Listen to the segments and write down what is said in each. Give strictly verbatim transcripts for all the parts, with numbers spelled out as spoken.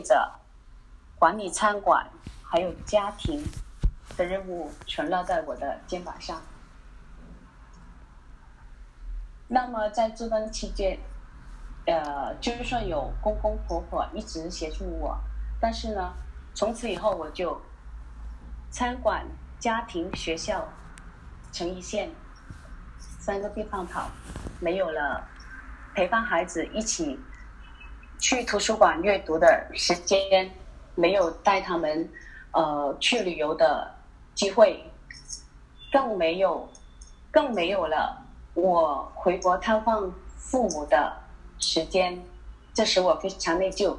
着管理餐馆还有家庭的任务全落在我的肩膀上。那么在这段期间，呃，就算有公公婆婆一直协助我，但是呢，从此以后我就餐馆、家庭、学校成一线，三个地方跑，没有了陪伴孩子一起去图书馆阅读的时间，没有带他们呃去旅游的机会，更没有更没有了我回国探望父母的时间，这使我非常内疚。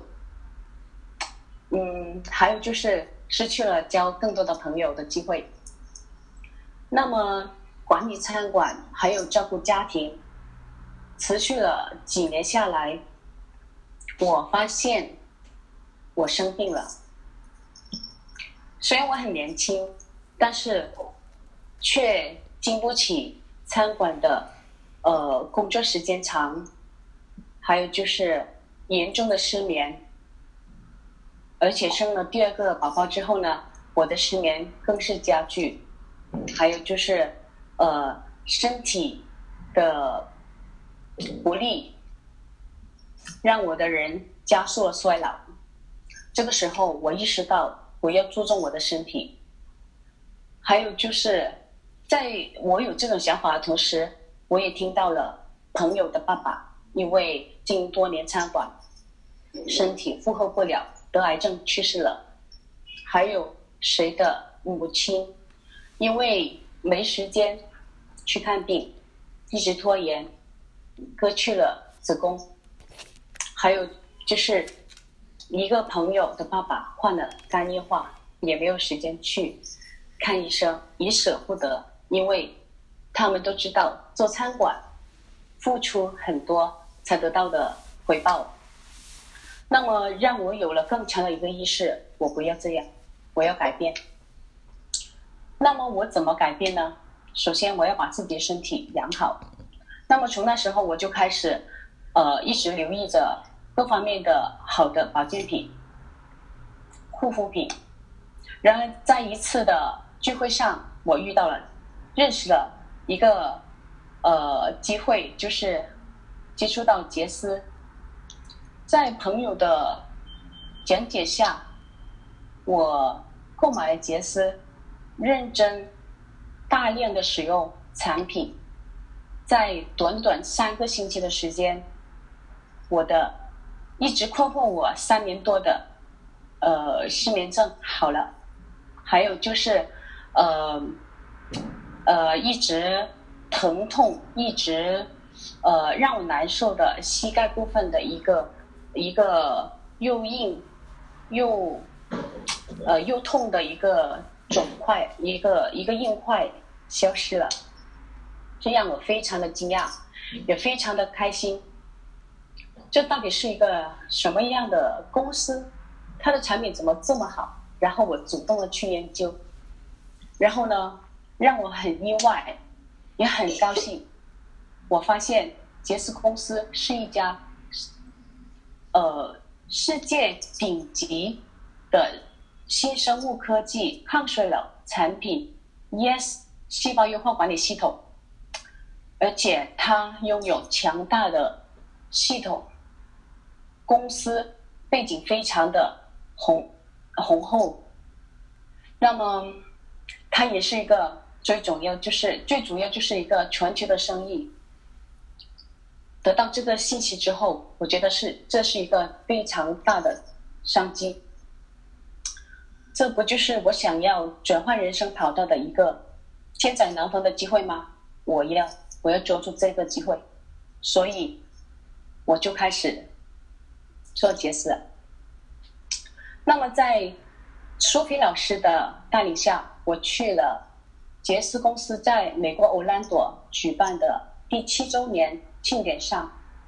嗯，还有就是失去了交更多的朋友的机会。那么管理餐馆还有照顾家庭，持续了几年下来，我发现我生病了。虽然我很年轻，但是却经不起餐馆的呃工作时间长，还有就是严重的失眠。而且生了第二个宝宝之后呢，我的失眠更是加剧，还有就是呃身体的不利，让我的人加速了衰老。这个时候我意识到我要注重我的身体。还有就是在我有这种想法的同时，我也听到了朋友的爸爸因为经营多年餐馆，身体负荷不了，得癌症去世了。还有谁的母亲因为没时间去看病，一直拖延，割去了子宫。还有就是一个朋友的爸爸患了肝硬化，也没有时间去看医生，也舍不得，因为他们都知道做餐馆付出很多才得到的回报。那么让我有了更强的一个意识，我不要这样，我要改变。那么我怎么改变呢？首先我要把自己的身体养好。那么从那时候我就开始呃一直留意着各方面的好的保健品、护肤品。然而在一次的聚会上，我遇到了认识了一个呃机会，就是接触到杰斯。在朋友的讲解下，我购买了杰斯，认真大量的使用产品。在短短三个星期的时间，我的一直困惑我三年多的呃失眠症好了。还有就是呃呃一直疼痛，一直呃让我难受的膝盖部分的一个一个又硬又呃又痛的一个肿块，一个一个硬块消失了。这让我非常的惊讶，也非常的开心。这到底是一个什么样的公司？它的产品怎么这么好？然后我主动的去研究，然后呢，让我很意外，也很高兴。我发现杰斯公司是一家呃世界顶级的新生物科技抗衰老产品 E S 细胞优化管理系统，而且它拥有强大的系统，公司背景非常的红红厚。那么它也是一个最重要就是最主要就是一个全球的生意。得到这个信息之后，我觉得是这是一个非常大的商机。这不就是我想要转换人生跑道的一个千载难逢的机会吗？我要我要抓住这个机会，所以我就开始做杰斯了。那么在苏菲老师的带领下，我去了杰斯公司在美国欧兰多举办的第七周年庆典上，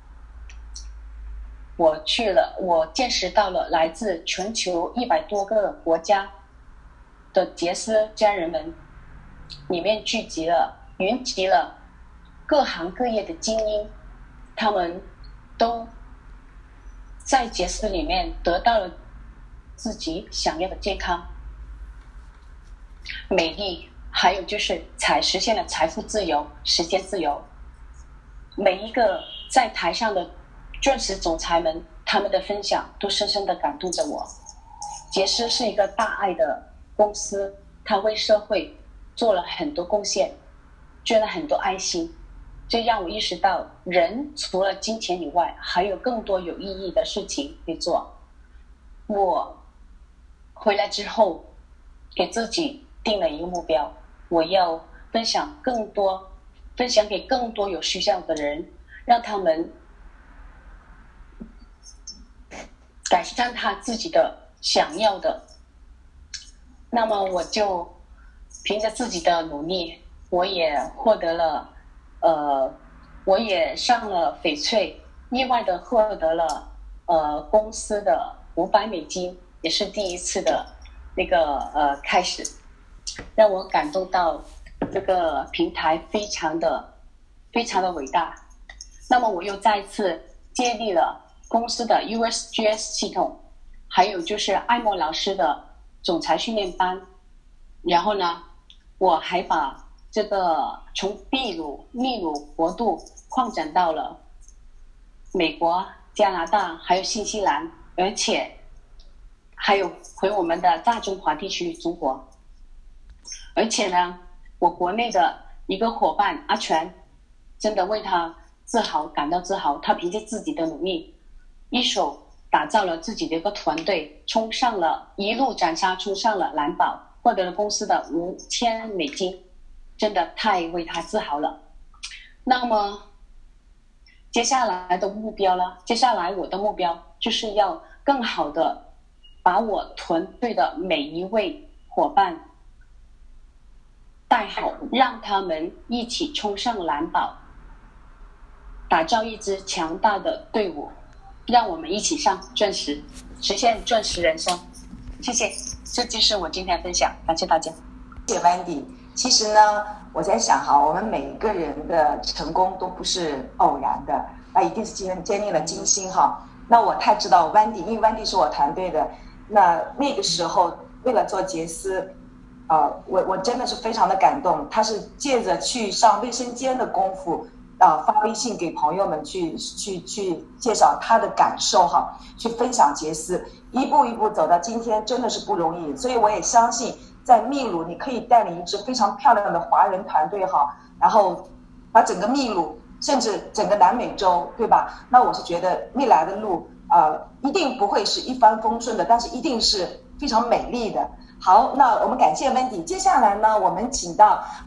我去了，我见识到了来自全球一百多个国家的杰斯家人们，里面聚集了云集了各行各业的精英，他们都在杰斯里面得到了自己想要的健康、美丽，还有就是才实现了财富自由、时间自由。每一个在台上的钻石总裁们，他们的分享都深深地感动着我。杰斯是一个大爱的公司，他为社会做了很多贡献，捐了很多爱心，这让我意识到人除了金钱以外，还有更多有意义的事情可以做。我回来之后给自己定了一个目标，我要分享更多分享给更多有需要的人，让他们改善他自己的想要的。那么我就凭着自己的努力，我也获得了呃我也上了翡翠，意外的获得了呃公司的五百美金，也是第一次的那个呃开始，让我感动到这个平台非常的非常的伟大。那么我又再次建立了公司的 U S G S 系统，还有就是艾莫老师的总裁训练班。然后呢，我还把这个从秘鲁秘鲁国度扩展到了美国、加拿大还有新西兰，而且还有回我们的大中华地区中国。而且呢，我国内的一个伙伴阿全，真的为他自豪，感到自豪。他凭借自己的努力，一手打造了自己的一个团队，冲上了一路斩杀，冲上了蓝宝，获得了公司的五千美金，真的太为他自豪了。那么接下来的目标呢？接下来我的目标就是要更好的把我团队的每一位伙伴带好，让他们一起冲上蓝宝，打造一支强大的队伍，让我们一起上钻石，实现钻石人生。谢谢，这就是我今天的分享，感谢大家。 谢谢 Wendy。其实呢，我在想哈，我们每一个人的成功都不是偶然的，那一定是经经历了精心哈。那我太知道 Wendy， 因为 Wendy 是我团队的，那那个时候为了做杰斯，呃，我我真的是非常的感动。他是借着去上卫生间的功夫，啊、呃，发微信给朋友们去去去介绍他的感受哈，去分享杰斯，一步一步走到今天，真的是不容易。所以我也相信，在秘鲁你可以带领一支非常漂亮的华人团队哈，然后把整个秘鲁甚至整个南美洲，对吧？那我是觉得未来的路呃一定不会是一帆风顺的，但是一定是非常美丽的。好，那我们感谢 Wendy。接下来呢，我们请到